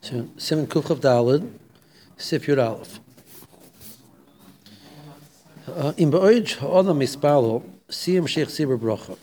Siman Kufchav Dalid, Sif Yud Aleph. In Ba'oj Ha'odam Mispalo, Siyam Sheikh Tzibur Bracha.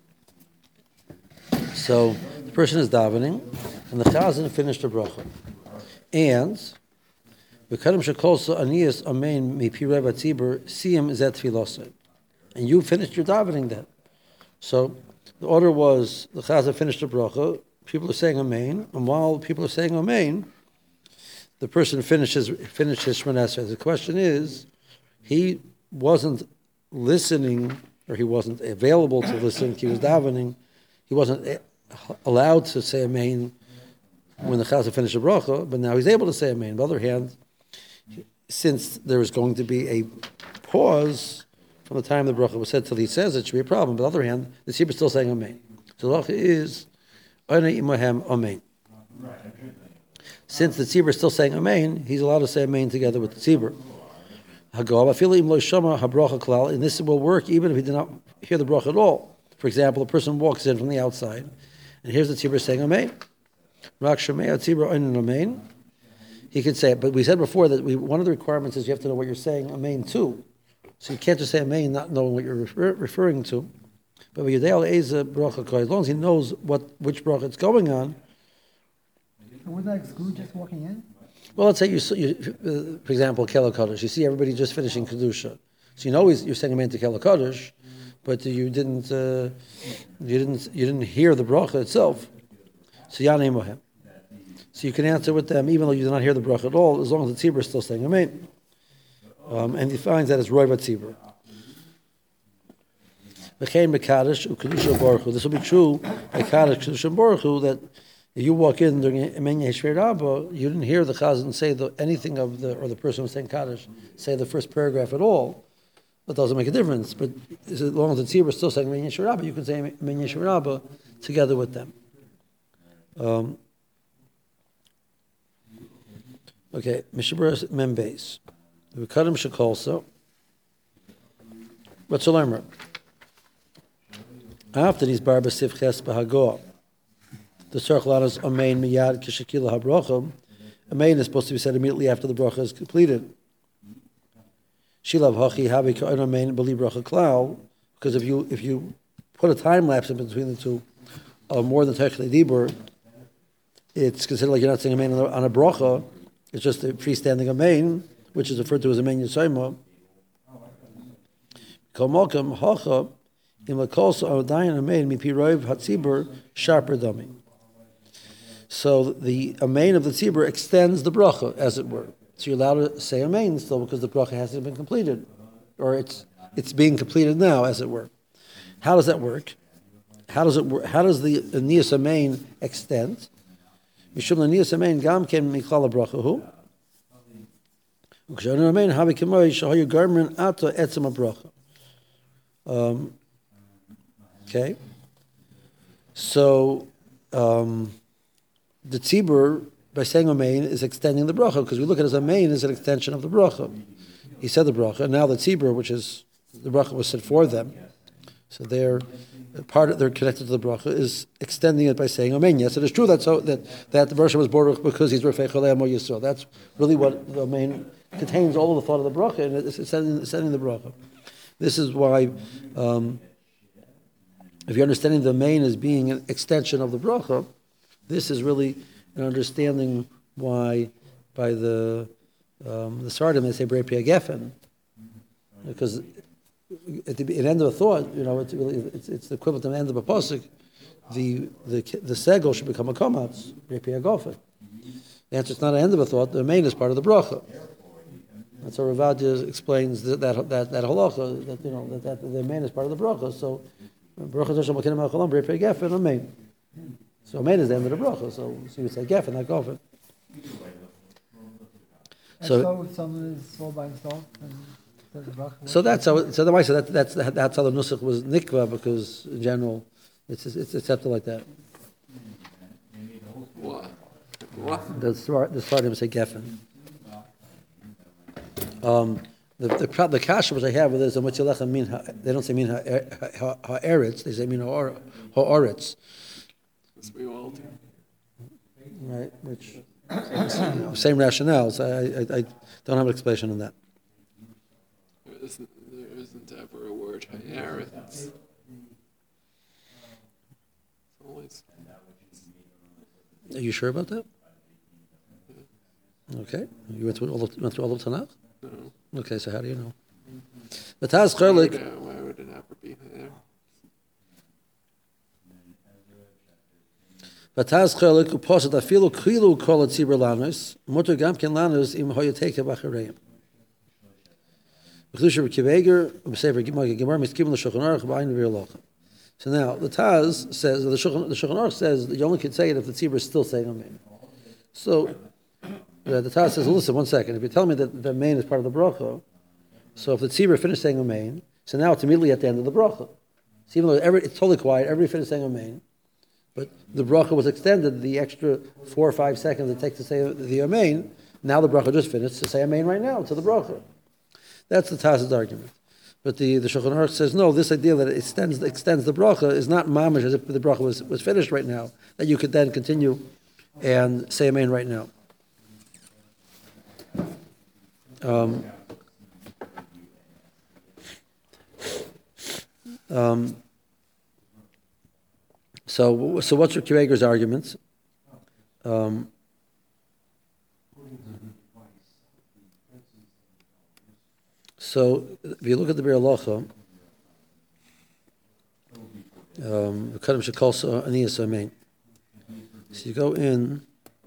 So the person is davening, and the Chazan finished the bracha. And V'kadam Shekolsa Aniyas Amen Mipi Reba Tzibur Siyam Zet Tfilosai. And you finished your davening then. So the order was the Chazan finished the bracha. People are saying Amen, and while people are saying Amen, the person finishes Shemona Esrei. The question is, he wasn't listening, or he wasn't available to listen. He was davening. He wasn't allowed to say Amen when the Chazan finished the bracha, but now he's able to say Amen. On the other hand, since there is going to be a pause from the time the bracha was said till he says it, should be a problem. But on the other hand, the tzibur is still saying Amen. So the bracha is Amen. Since the tzibur is still saying Amen, he's allowed to say Amen together with the tzibur. And this will work even if he did not hear the bracha at all. For example, a person walks in from the outside and hears the tzibur saying Amen. He could say it, but we said before that one of the requirements is you have to know what you're saying Amen to. So you can't just say Amen not knowing what you're referring to. But as long as he knows which bracha it's going on. And would that exclude just walking in? Well, let's say you for example, Kel HaKadosh. You see everybody just finishing Kedusha. So you know you're saying Amen to Kel HaKadosh, but you didn't hear the bracha itself. So Yanei Mohem. So you can answer with them even though you did not hear the bracha at all, as long as the tzibur is still saying Amen. And he finds that it's Roy Tzibur. This will be true by Kaddish Kedusha Baruch Hu, that if you walk in during Amen Yeshver Rabba, you didn't hear the Chazan say anything of or the person who was saying Kaddish say the first paragraph at all. That doesn't make a difference. But as long as the tzibur is still saying Amen Yeshver Rabba, you can say Amen Yeshver Rabba together with them. Okay, Mishabur Membeis. We cut him Shekolsa. What's the learner? After these Barba Sivches Bahagoah, the Circulanas Amen Miyad Kishakila Habracham, Amen is supposed to be said immediately after the bracha is completed. Shilav Hachi Havi Ka'an Amen Bali Bracha Klal, because if you put a time lapse in between the two, more than Techle Dibur, it's considered like you're not saying Amen on a bracha. It's just a freestanding Amen, which is referred to as Amen Yisayma. Kol Malkam Hacha in Lakolsa Odayan Amen Mipi Roiv Hatzibur Sharper Dami. So the Amen of the tzibur extends the bracha, as it were. So you're allowed to say Amen still because the bracha hasn't been completed, or it's being completed now, as it were. How does that work? How does it work? How does the Niyas Amen extend? Mishum Niyas Amen Gam Ken Mikala Bracha Hu. Ukshanu Amen Havi Kemoi Shahayu Garmin Ato Etzem Bracha. Okay. So the tzibur, by saying Amen, is extending the bracha, because we look at it as Amen as an extension of the bracha. He said the bracha, and now the tzibur, which is the bracha was said for them, so they're connected to the bracha, is extending it by saying Amen. Yes, it is true that the bracha was born because he's Rafei Cholei Amo Yisrael. That's really what the Amen contains, all of the thought of the bracha, and it's extending the bracha. This is why, if you're understanding the Amen as being an extension of the bracha, this is really an understanding why by the Sardim they say Brei Pia Geffen, because at the end of a thought, it's the equivalent of the end of a pasuk. The segel should become a komatz Brei Pia Geffen. The answer is not an end of a thought. The Amen is part of the bracha. That's how Ravadia explains that halacha, that the Amen is part of the bracha. So bracha Hashem Makenim HaCholam Brei Pia Geffen Amen. So Amen is the end of the bracha. So you would say Geffen, not Gofen. So someone is all by himself and says the bracha. So that's how. So the Maisa, that's how the nusach was nikva, because in general it's accepted like that. What? The Svardim say Geffen. The kasha which I have with this, they don't say min ha'eretz, they say min ha'aretz. We all do. Right, which Same rationale. So I don't have an explanation on that. There isn't ever a word hayar. It's always. Are you sure about that? Okay. You went through all of Tanakh? No. Okay, so how do you know? But Taz Chelik. Why would it ever be hayar? Vataz chelik uposat afilu kilu kol atzibur lanus mutar gam ken lanus im hoyateka b'chareim. V'chlusha v'kiveger v'sefer gemar miskibun l'shulchan aruch b'ayin v'irlocha. So now the Taz says the Shulchan Aruch says that you only can say it if the tzibur is still saying amen. So the Taz says, well, listen, 1 second. If you tell me that the amen is part of the bracha, so if the tzibur finished saying amen, so now it's immediately at the end of the bracha. So even though it's totally quiet, everybody finished saying amen. But the bracha was extended the extra 4 or 5 seconds it takes to say the amen. Now the bracha just finished to say amen right now to the bracha. That's the Taz's argument. But the Shulchan Aruch says no. This idea that it extends the bracha is not mamish as if the bracha was finished right now. That you could then continue and say amen right now. So what's Rav Kiveger's arguments? So if you look at the Bir Halacha, Kadam Shekolsa Aniyas Amen. So you go in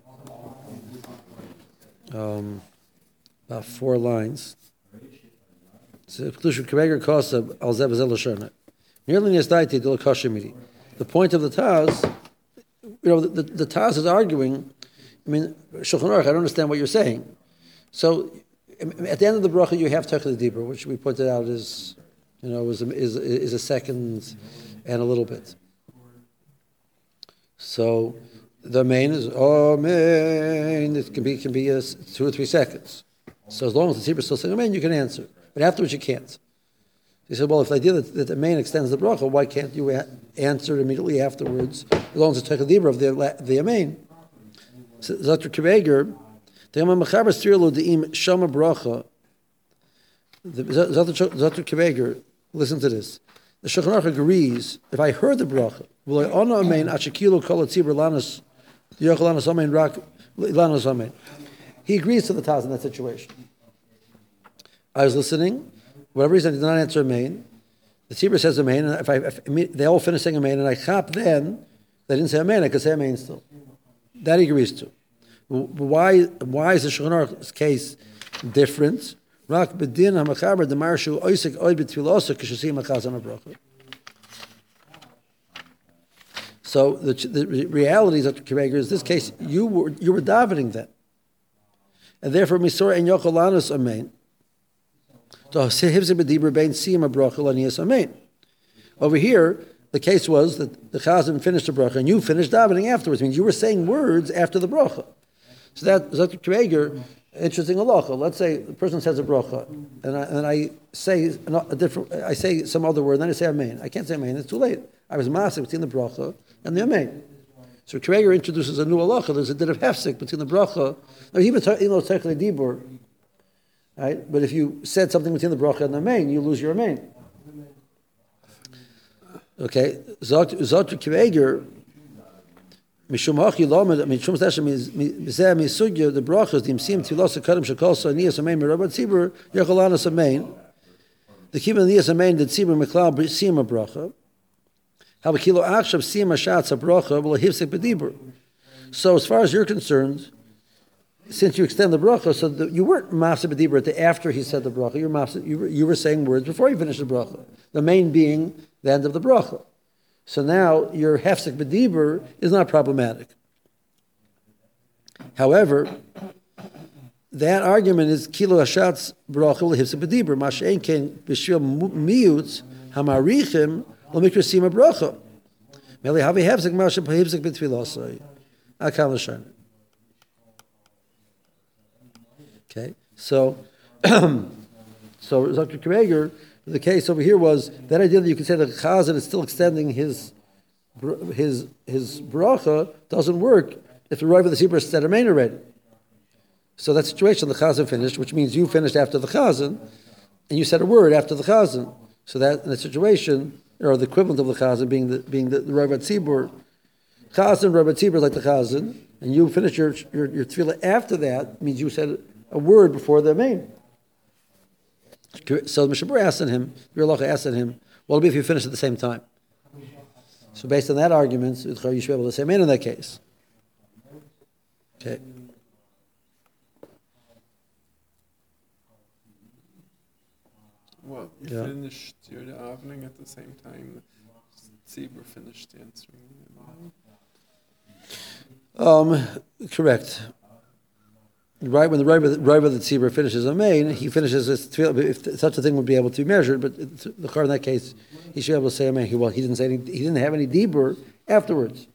about 4 lines. So Rav Kiveger Kosa Al Zeb Zel Lashana. Nearly Nisdaiti Dil Kashimiri. The point of the Taz, the Taz is arguing. I mean, Shulchan Aruch, I don't understand what you're saying. So, at the end of the bracha, you have Teichel Dibur, which we pointed out is a second and a little bit. So, the main is Amen. It can be 2 or 3 seconds. So, as long as the Tzibur is still saying Amen, you can answer. But afterwards, you can't. He said, well, if the idea that the main extends the bracha, why can't you answer immediately afterwards, as long as it's Teichel Dibur of the amen? So, Dr. Kiveger, Shama bracha. Dr. Kiveger, listen to this. The Shulchan Aruch agrees, if I heard the bracha, he agrees to the Taz in that situation. I was listening. For whatever reason, I did not answer amen. The tzibur says amen, and if they all finish saying amen, and I chap then, they didn't say amen, I could say amen still. That he agrees to. Why is the Shulchan Aruch's case different? Rak bedin hamachaber demarshu oisik oid betfilosa k'shasi machazan abracha. So the reality is, Dr. Kiveger, is this case you were davening then, and therefore misor en yocholanus amen. Over here, the case was that the Chazan finished the bracha and you finished davening afterwards. It means you were saying words after the bracha. So that Dr. Kiveger, interesting halacha. Let's say the person says a bracha and I say I say some other word, and then I say amen. I can't say amen. It's too late. I was massive between the bracha and the amen. So Kiveger introduces a new halacha. There's a din of hefsek between the bracha. Now, even though it's Teichel Dibur. Right? But if you said something between the bracha and the amen, you lose your amen. Okay, Zot Kiveger, Mishum Hachi Lamed, Mishum Tashem Mizeh Misugya, the brachas, the Imsim Tilos Kadam Shekolsa Aniyas Amen Merabat Tzibur Yecholanas Amen. The Kibbutz Aniyas Amen did Tzibur Meklal Sima Bracha. How Kilo Achshav Sima Shatz Bracha will Hivsek Bedibur. So as far as you're concerned, since you extend the bracha, so you weren't mafseh b'dibur after he said the bracha. You were saying words before he finished the bracha. The main being the end of the bracha. So now your hefsek b'dibur is not problematic. However, that argument is kilo hashatz bracha l'hefsek b'dibur. Mashein ken b'shil miyutz hamarichim l'mikrasima bracha. Meli havi hefsek mashe b'hefsek b'tfilasai. Akam l'shanim. Okay, so Dr. Kiveger, the case over here was that idea that you can say that Chazan is still extending his bracha doesn't work if the Rav of the Tzibur said amen already. So that situation, the chazan finished, which means you finished after the chazan, and you said a word after the chazan. So that in a situation, or the equivalent of the chazan being the Rav Tzibur, chazan, Rav Tzibur is like the chazan, and you finish your tefillah after that, means you said a word before the main. So Mishabur asked him, Biur Halacha asked him, what will be if you finish at the same time? So based on that argument, you should be able to say amen in that case. Okay. Well, you finished your davening at the same time Tzibur finished answering. Correct. Right when the Rav of the Tzibur finishes a main, he finishes his tefillah. If such a thing would be able to be measured, but the Chor in that case, he should be able to say amen. He didn't say he didn't have any dibur afterwards.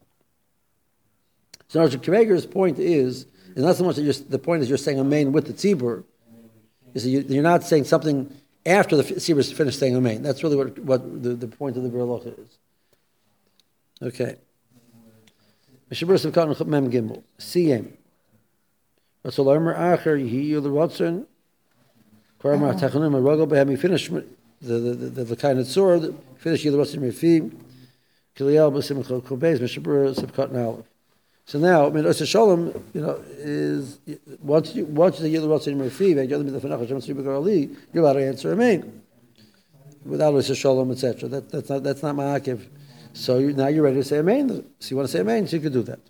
So Kiveger's point is not so much that the point is you're saying amen with the Tzibur, is that you're not saying something after the Tzibur is finished saying amen. That's really what the point of the Biur Halacha is. Okay. Mishabur Simchat Mem Gimel Siyem. So Omer Acher Yehiyu l'Rotzen. Kvarmar Tachanim Arogel Behemi finish the kind of sword. Finish Yehiyu l'Rotzen Mefi. Kiliyel B'Simcha Kobeis Mishabur Simchat Nalev. So now, I mean, Osa Shalom, is once the Yehiyu l'Rotzen Mefi, you're allowed to answer amen without Osa Shalom, etc. That's not ma'akev. So now you're ready to say amen. So you want to say amen, so you can do that.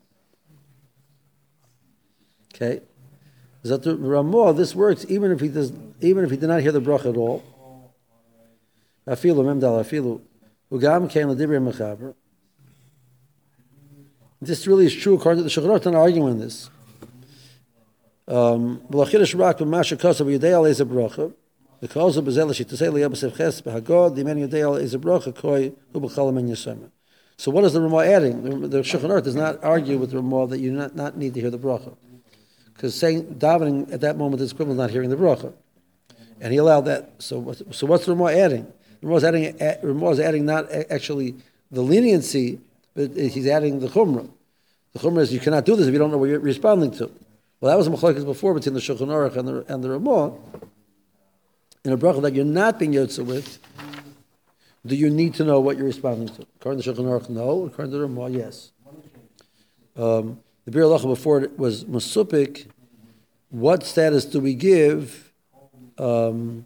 Okay. Zatu Ramah, this works even if he did not hear the bracha at all. Afilu memdal afilu ugam kain l'divrei mechaber. This really is true according to the Shulchan Aruch. Not arguing this. B'lachidash rak b'masha kosav yudei al eza bracha. The cause of bezel shitosei liyabasef ches b'hagod the many yudei al eza bracha koi u'b'chalam en yisoma. So what is the Ramah adding? The Shulchan Aruch does not argue with the Ramah that you not need to hear the bracha. Because saying davening at that moment is equivalent to not hearing the bracha, and he allowed that. So what's the Ramah adding? Ramah is adding not actually the leniency, but he's adding the chumrah. The chumrah is you cannot do this if you don't know what you're responding to. Well, that was a machlokes before between the Shulchan Aruch and the Ramah. In a bracha that you're not being yotze with, do you need to know what you're responding to? According to Shulchan Aruch, no. According to the Ramah, yes. The Biur Halacha before it was Masupik. What status do we give to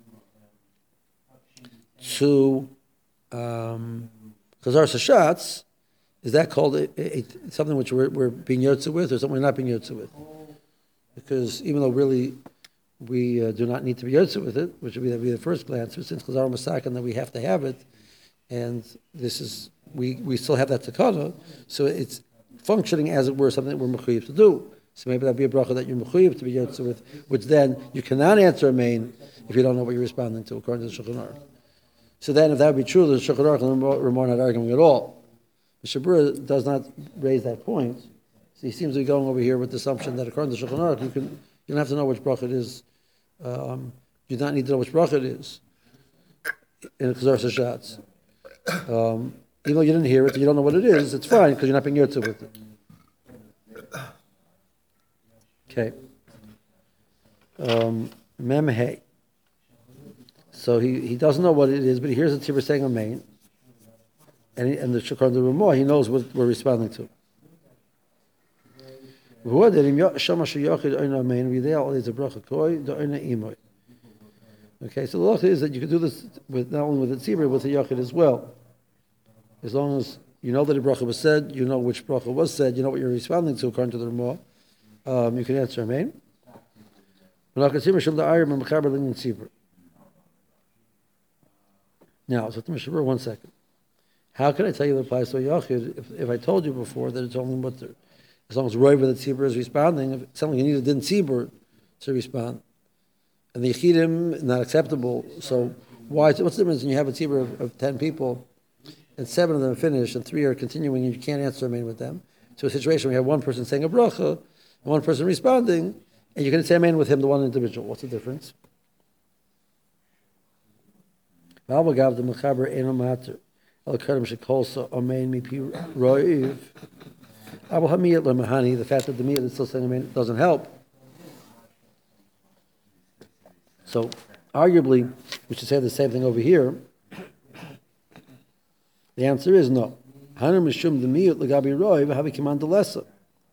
Chazar Sashatz? Is that called something which we're being yotze with, or something we're not being yotze with? Because even though really we do not need to be yotze with it, which would be the first glance, but since Chazar Masakin that we have to have it, and this is we still have that takana, so it's functioning as it were something that we're mechuyev to do. So maybe that'd be a bracha that you're mechuyev to be yotze with, which then you cannot answer amen if you don't know what you're responding to, according to the Shulchan Aruch. So then, if that would be true, the Shulchan Aruch and the Ramah are not arguing at all. The Shabura does not raise that point. So he seems to be going over here with the assumption that according to the Shulchan Aruch, you don't have to know which bracha it is. You do not need to know which bracha it is in a Chazar Sashatz. Even though you didn't hear it, you don't know what it is, it's fine because you're not being yotze with it. Okay. Mem Hey. So he doesn't know what it is, but he hears the tzibur saying amen, and the Shulchan the Ramah, he knows what we're responding to. Okay, so the law is that you can do this with not only with the tzibur, with the yachid as well. As long as you know that a bracha was said, you know which bracha was said, you know what you're responding to according to the Ramah, you can answer amen. Now, so Mishabur, 1 second. How can I tell you that applies to a yachid if I told you before that it's only mutter? As long as Roy with the tzibur is responding, if something you need didn't tzibur to respond, and the yachidim not acceptable. So what's the difference when you have a tzibur of 10 people, and 7 of them are finished and 3 are continuing, and you can't answer amen with them? To a situation where you have one person saying a bracha and one person responding, and you can say amen with him, the one individual. What's the difference? The fact that the meal is still saying amen doesn't help. So, arguably, we should say the same thing over here. The answer is no. Haner mishum demiyut legabi roiv havi kiman delesa.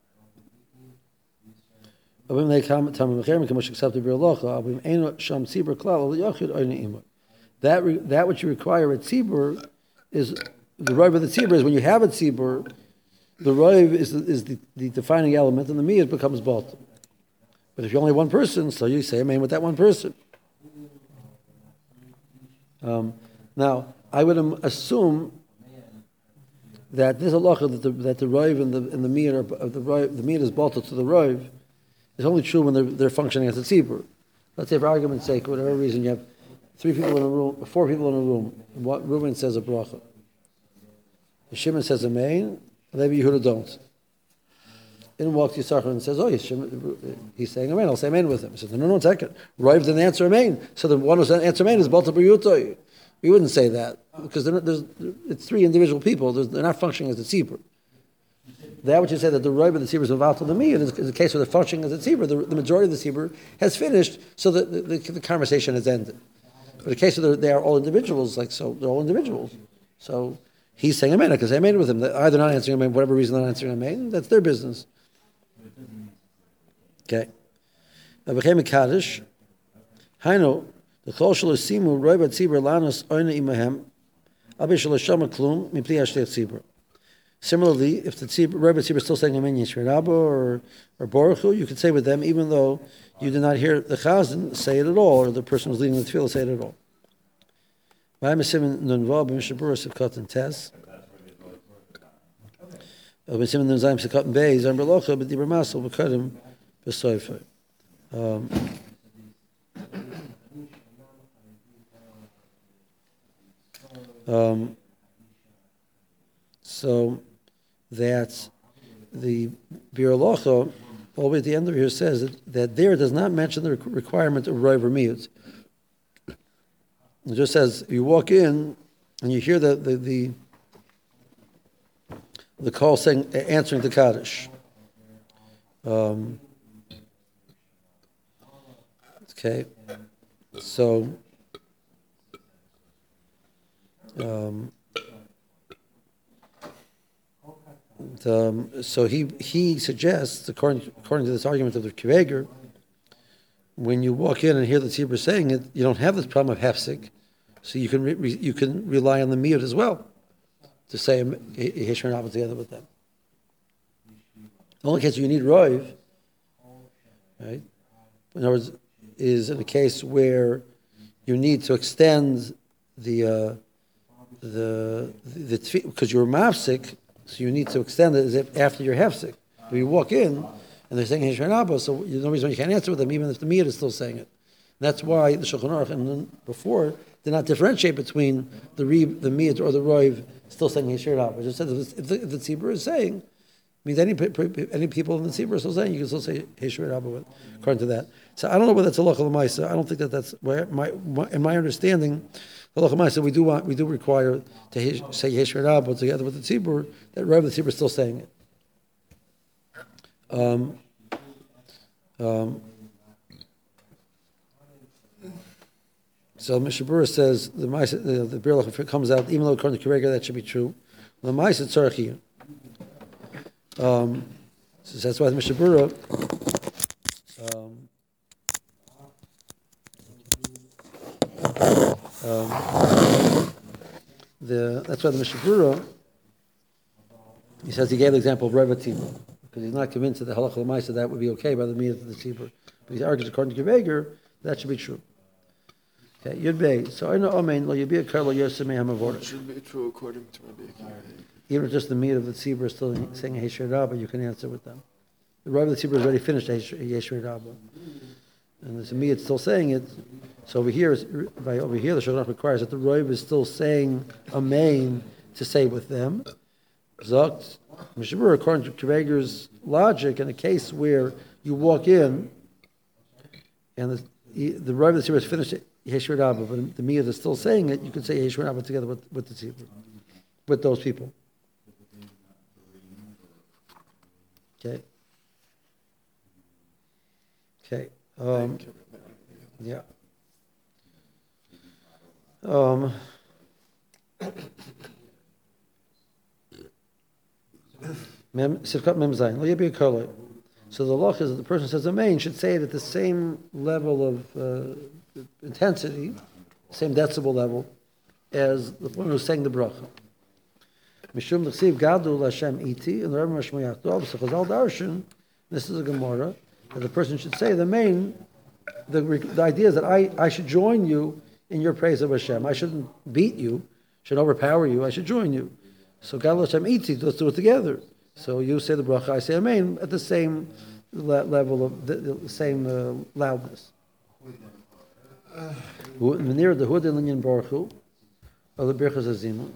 Abim leikam tamim mecherim k'mosh accepted b'rolocha. Abim eno sham tzibur klal l'yochid oyne imur. That which you require at tzibur is the roiv of the tzibur is when you have a tzibur, the roiv is the defining element, and the miyut becomes balt. But if you're only one person, so you say amen with that one person. Now, I would assume that this halacha that the roiv and the miyut the miyut is bolted to the roiv is only true when they're functioning as a tzibur. Let's say, for argument's sake, for whatever reason, you have 4 people in a room. Reuben says a bracha. Shimon says amen. Levi Yehuda don't. In walks Yisachar and says, he's saying amen. I'll say amen with him. He says, no, 1 second. Roiv didn't answer amen. So the one who said answer amen is bolted b'yutoy. We wouldn't say that because it's 3 individual people. They're not functioning as a tzibur. That which you say that the roiv of the tzibur is involved to the miyut is the case where they're functioning as a tzibur. The majority of the tzibur has finished, so that the conversation has ended. But the case where they are all individuals, so they're all individuals. So he's saying amen. I can say amen with him. They're either not answering amen, whatever reason they're not answering amen, that's their business. Okay. Now became a kaddish. Haino. The chol shelo simu roiv tzibur lanos oyne imahem abi shelo shama klum mipli hashtei tzibur. Similarly, if the roiv tzibur is still saying amen yishmer rabba or baruch hu, you could say with them even though you did not hear the chazan say it at all, or the person who's leading the tefillah say it at all. V'ayim simin nunvav b'mishabura sivkot and tes. V'simin nunzayim sivkot and beis am berlocha b'dibur masel b'kadim b'soifay. So that's the Bir Halacha, all the way at the end of here, says that there does not mention the requirement of roiv or miyut. It just says you walk in and you hear the call saying answering the kaddish. Okay, so. So he suggests, according to this argument of the Kiveger, when you walk in and hear the tzibur saying it, you don't have this problem of hefsek, so you can you can rely on the miyut as well to say Yeshua Rabba together with them. The only case you need roiv, right? In other words, is in a case where you need to extend the because you're mafsik, so you need to extend it as if after you're hefsik. But you walk in and they're saying Hishran Abba, so there's no reason you can't answer with them, even if the miyut is still saying it. And that's why the Shulchan Aruch and before did not differentiate between the miyut or the roiv still saying Hishran Abba. It just said if the tzibur is saying, means any people in the tzibur are still saying, you can still say Hishran Abba according to that. So I don't know whether that's a halacha l'maisa. I don't think that's where in my understanding. Halacha l'maisa, we do require to say Yeshua Rabba together with the tzibur. That Rav the tzibur is still saying it. So Mishabura says the Bir Halacha comes out, even though according to Kireger that should be true. The Ma'aser tzarich. So that's why the Mishabura. That's why the Mishabura, he says he gave the example of Reva Tzibur, because he's not convinced that the Halacha L'maisa that would be okay by the Miyat of the Tzibur. But he argues according to Kiveger that should be true. Okay, Yud Bey. So I know Amen lo Yibia Kar lo Yosemei Hamavodah. It should be true according to Rabbi Akiva. Even if just the Miyat of the Tzibur is still saying Yeshua Rabba, you can answer with them. The Reva of the Tzibur has already finished Yeshua Rabba, and there's a Miyat still saying it. So over here, the Shulchan Aruch requires that the Roiv is still saying Amen to say with them. Zokt Mishabur, according to Kiveger's logic, in a case where you walk in and the Roiv of the Tzibur has finished Yeshua Rabba, but the Miyat is still saying it, you can say Yeshua Rabba together with the Tzibur, with those people. Okay. Okay. Yeah. Um, Sivkat Mem Zayin. Lo Yebi Kolei. So the law is that the person who says Amen should say it at the same level of intensity, same decibel level, as the one who's saying the bracha. Mishum l'chsiv gadol Hashem iti, and the Rebbe Mashmayach Dov, so Chazal Darshan, this is a Gemara, that the person should say the main, the idea is that I should join you in your praise of Hashem. I shouldn't beat you, should overpower you, I should join you. So gadol Hashem iti, let's do it together. So you say the bracha, I say Amen, at the same level of the same loudness. Near the Hud and Baruch Hu, or the Birchas Azima.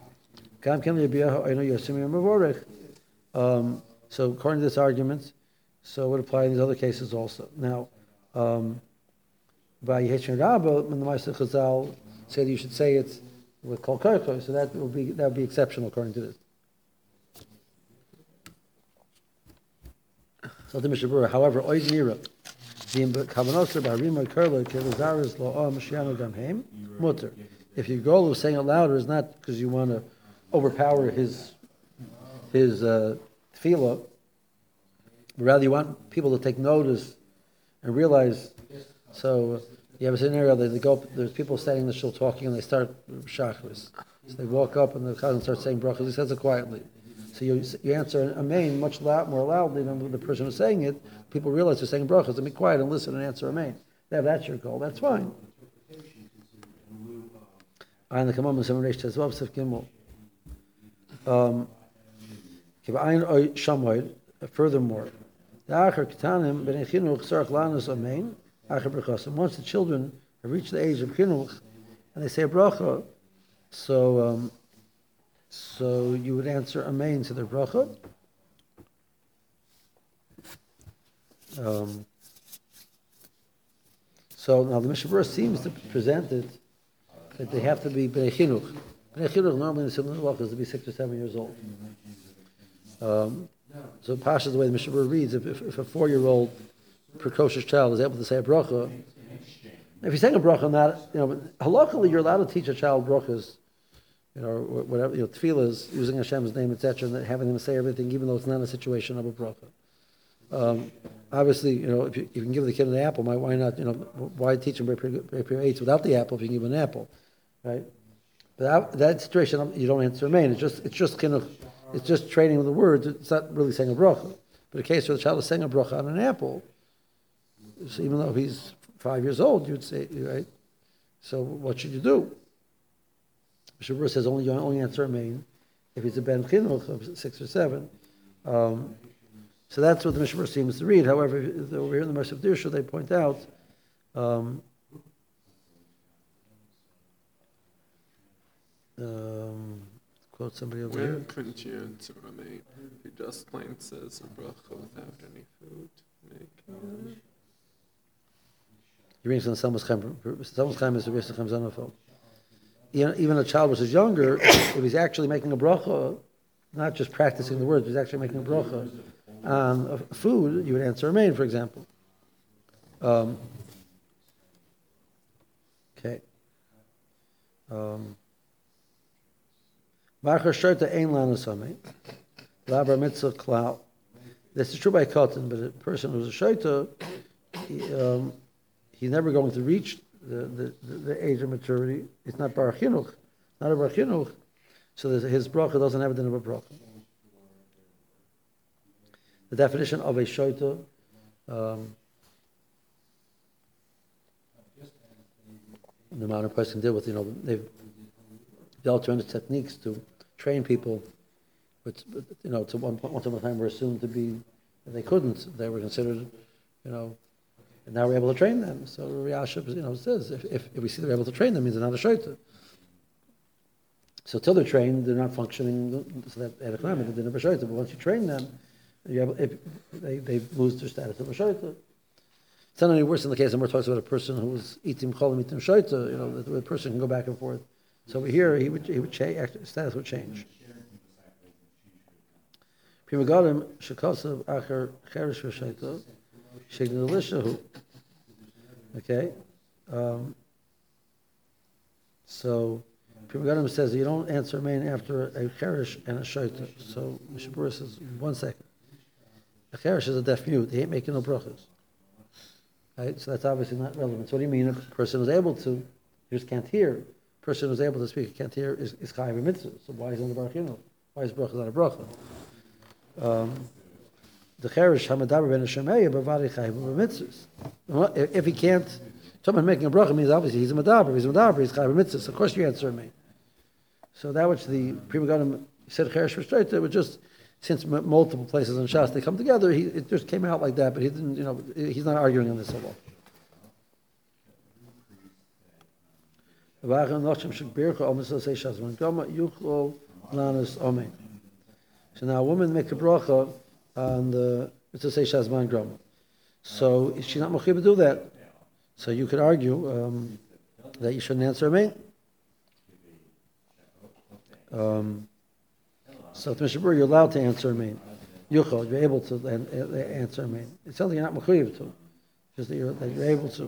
So according to this argument, so it would apply in these other cases also. Now, by Yechon Rabba, when the Ma'aseh Chazal said you should say it with Kol Kocho, so that would be exceptional according to this. So the Mishnah Berurah, however, Oid Nira, the Kavanosar B'Harima Kerla Kevazaris Lo'ah Mashianu Gamheim Mutter. If your goal of saying it louder is not because you want to overpower his tefillah, but rather you want people to take notice and realize. So you have a scenario that they go up, there's people standing in the shul talking and they start shachris. So they walk up and the cousin starts saying brachas. He says it quietly. So you answer Amen much more loudly than the person who's saying it. People realize they're saying brachas. They be quiet and listen and answer Amen. If that's your goal, that's fine. And the commandment of Seminary says, furthermore, once the children have reached the age of chinuch and they say a bracha, so you would answer Amen to their bracha. So now the Mishnah Berurah seems to present it that they have to be bnei chinuch. Bnei chinuch normally in the Simon Halach is to be 6 or 7 years old. So Pasha is the way the Mishnah Berurah reads. If a 4-year-old precocious child is able to say a bracha, if you're saying a bracha, not halachically you're allowed to teach a child brachas, whatever tefillas, using Hashem's name, etc., and having them say everything, even though it's not a situation of a bracha. Obviously, if you can give the kid an apple, why not? Why teach him prepare eights without the apple if you can give him an apple, right? But that situation, you don't answer Amen. It's just training with the words. It's not really saying a bracha. But in case where the child is saying a bracha on an apple, so even though he's 5 years old, you'd say, right? So what should you do? Mishnah Berurah says only answer Amen if he's a ben chinuch of 6 or 7. So that's what the Mishnah Berurah seems to read. However, over here in the Mercy of Dirsha, they point out quote somebody over here. Couldn't you answer Amen? He just plain says a bracha without any food. You're reading from the Salmos Chaim is the Rebbe Chaim Zanafel. Even a child which is younger, if he's actually making a bracha, not just practicing the words, he's actually making a bracha on food, you would answer Amen, for example. Okay. This is true by Katan, but a person who's a shaita, he's never going to reach the age of maturity. It's not bar chinuch, not a bar chinuch, so his bracha doesn't have a din of a bracha. The definition of a shaita, the modern person deal with, they've alternative techniques to train people, but to one point, once upon a time were assumed to be, they couldn't. They were considered, and now we're able to train them. So Riyashib, says if we see they're able to train them, means they're not a shaita. So till they're trained, they're not functioning. So that at a climate they're never shaita. But once you train them, they lose their status of a shaita. It's not any worse in the case, and we're talking about a person who was itim cholim itim shaita. The person can go back and forth. So over here, he would change. Status would change. Primagalim shekasav acher cherish v'shaita shegnelishahu. Okay. So, Pri Megadim says you don't answer main after a cherish and a shaita. So, Mishabura says, 1 second. A cherish is a deaf mute. He ain't making no brachas. Right? So that's obviously not relevant. So what do you mean? If a person who's able to, he just can't hear. A person who's able to speak, can't hear, is chayav mitzvah. So why isn't the bracha? Why is bracha not a bracha? The cherish hamadaber ben hashemeya b'vari chayav b'mitzvahs. If he can't, someone making a bracha means obviously he's a madaber. He's chayav b'mitzvahs. So of course you answer me. So that which the Pri Megadim said cherish for straight, it was just since multiple places in Shas they come together. It just came out like that, but he didn't. He's not arguing on this at all. So now a woman make a bracha on the Mitzvah Say Shazman Grama. So she's not mechuyev to do that. So you could argue that you shouldn't answer amen. So to Mishabur, you're allowed to answer amen. You're able to answer amen. It's something you're not mechuyev to, just that you're able to.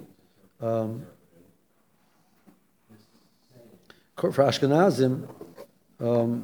For Ashkenazim, for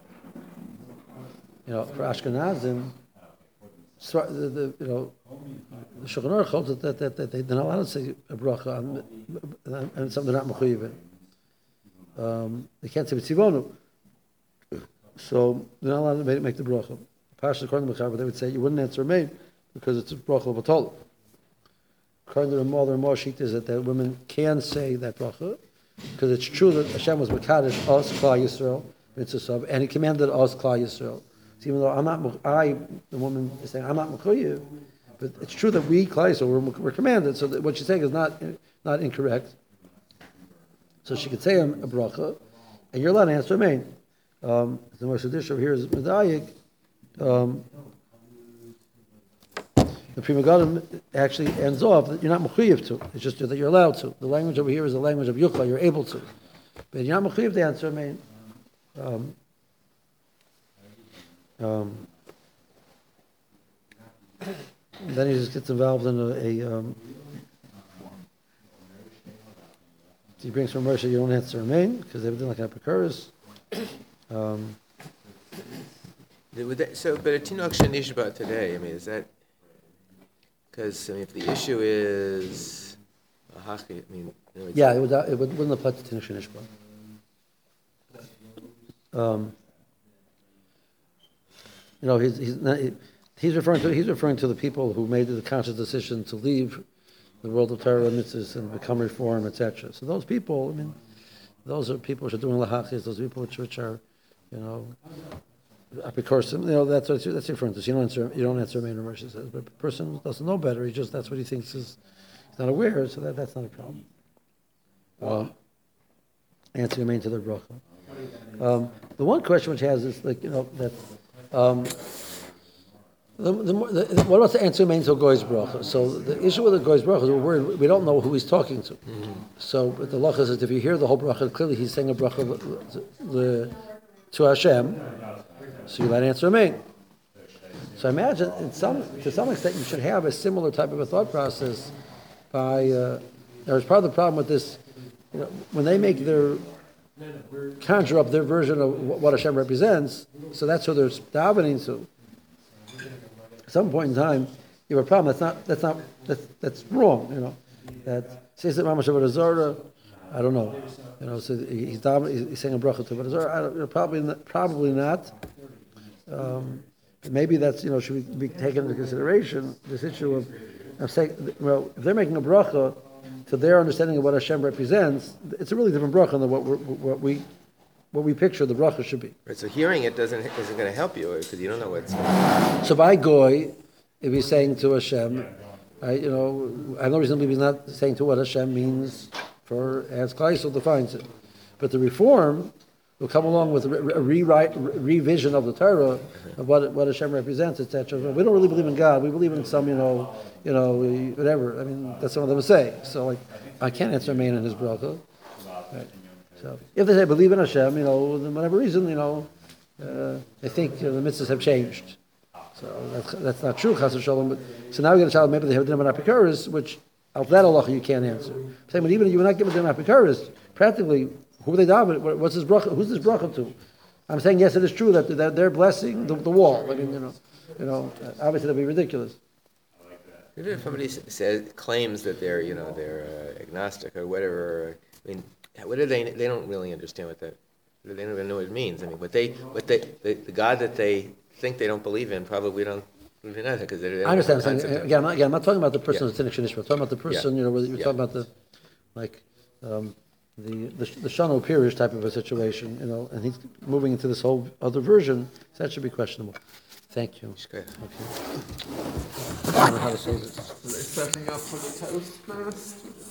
Ashkenazim, the Shulchan Aruch holds that they're not allowed to say a bracha and something they're not mechuyev in. They can't say b'tzivonu, so they're not allowed to make the bracha. Pashas according to Mechaber, they would say you wouldn't answer amen because it's a bracha of a tola. According to the more sheet is that the women can say that bracha. Because it's true that Hashem was Mekadosh us, Klal Yisrael, Mitzvah, and He commanded us, Klal Yisrael. So even though the woman is saying, I'm not Mechuyev, but it's true that we, Klal Yisrael, we're commanded, so that what she's saying is not incorrect. So she could say a bracha, and you're allowed to answer amen. The Moshe Dish over here is Medayik. The Pri Megadim actually ends off that you're not mechuyev to. It's just that you're allowed to. The language over here is the language of Yuchla. You're able to, but you're not mechuyev to answer. I mean, then he just gets involved in he brings from Moshe, you don't answer amen because they were doing like an apikoros. So, but a tinok shenishba today, I mean, is that? Because if the issue is a hachi, I mean, yeah, it wouldn't apply to tinok shenishba. He's referring to the people who made the conscious decision to leave the world of Torah and mitzvahs and become reform, etc. So those people, I mean, those are people which are doing lahachis. Those people which are, apikoros. That's referring to. So you don't answer main Rashi says, but a person doesn't know better. That's what he thinks is. He's not aware, so that's not a problem. Answering main to the bracha. The one question which has is that. What about the answer main to a goy's bracha? So the issue with the goy's bracha is we're worried, we don't know who he's talking to. Mm-hmm. So but the lacha is that if you hear the whole bracha, clearly he's saying a bracha to Hashem. So you let answer amen. So I imagine to some extent you should have a similar type of a thought process. There's part of the problem with this, when they make conjure up their version of what Hashem represents. So that's who they're davening to. At some point in time, you have a problem. That's wrong. That says that Mamash Avodah Zarah. I don't know. So he's saying a bracha to Avodah Zarah. Probably not. Maybe that's should be taken into consideration. This issue of saying, if they're making a bracha to their understanding of what Hashem represents, it's a really different bracha than what we picture the bracha should be. Right. So hearing it isn't going to help you because you don't know what's. So by goy, if he's saying to Hashem, I have no reason to believe he's not saying to what Hashem means as Kleisel defines it. But the reform will come along with a revision of the Torah of what Hashem represents, etc. We don't really believe in God. We believe in some, whatever. I mean, that's what some of them say. So, I can't answer amen in his bracha. Right. So, if they say believe in Hashem, for whatever reason, they think the mitzvahs have changed. So that's not true, chas v'shalom. But so now we get a child. Maybe they have a din of apikoros, which of that halacha you can't answer. Saying, but even if you were not given a din of apikoros, practically Who are they davening? What's this bracha? Who's this bracha to? I'm saying yes, it is true that they're blessing the wall. I mean, obviously that'd be ridiculous. Even if somebody claims that they're agnostic or whatever, I mean, what do they don't really understand what that, they don't even know what it means. I mean, the God that they think they don't believe in probably don't believe in either, because they don't I understand. have I'm the saying, concept of- I'm not talking about the person Yeah. that's in Ishmael. I'm talking about the person, whether you're Yeah. talking about the Shano Pirish type of a situation, and he's moving into this whole other version, so that should be questionable. Thank you. Shkoyach. Okay. I don't know how to say this. Are they setting up for the Toastmasters?